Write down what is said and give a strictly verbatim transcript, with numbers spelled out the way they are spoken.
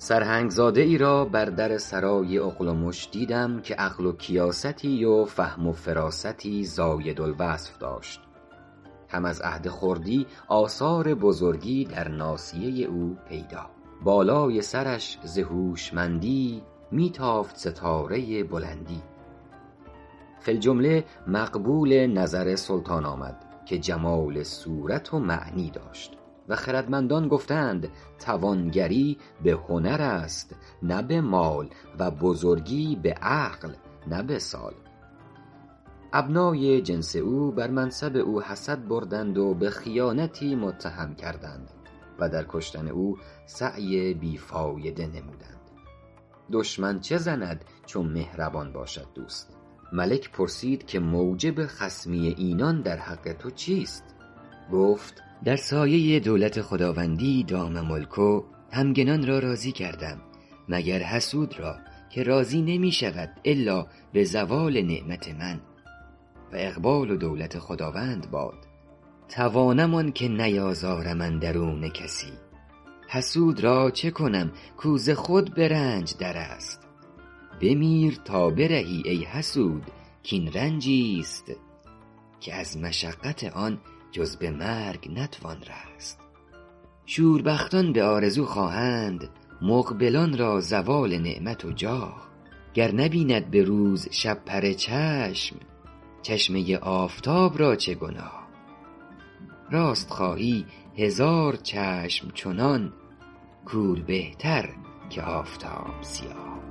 سرهنگ زاده ای را بر در سرای اغلمش دیدم که عقل و کیاستی و فهم و فراستی زایدالوصف داشت. هم از عهد خردی آثار بزرگی در ناصیه او پیدا. بالای سرش ز هوشمندی می تافت ستاره بلندی. فی الجمله مقبول نظر سلطان آمد که جمال صورت و معنی داشت و خردمندان گفتند توانگری به هنر است نه به مال و بزرگی به عقل نه به سال. ابنای جنس او بر منصب او حسد بردند و به خیانتی متهم کردند و در کشتن او سعی بی فایده نمودند. دشمن چه زند چون مهربان باشد دوست؟ ملک پرسید که موجب خصمی اینان در حق تو چیست؟ گفت در سایه دولت خداوندی دام ملکه همگنان را راضی کردم مگر حسود را که راضی نمی شود الا به زوال نعمت من. و اقبال و دولت خداوند باد. توانم آن که نیازارم اندرون کسی. حسود را چه کنم کو ز خود به رنج در است. بمیر تا برهی ای حسود کاین رنجیست که از مشقت آن جز به مرگ نتوان رست. شوربختان به آرزو خواهند مقبلان را زوال نعمت و جاه. گر نبیند به روز شب پر چشم چشمه آفتاب را چه گناه. راست خواهی هزار چشم چنان کور بهتر که آفتاب سیاه.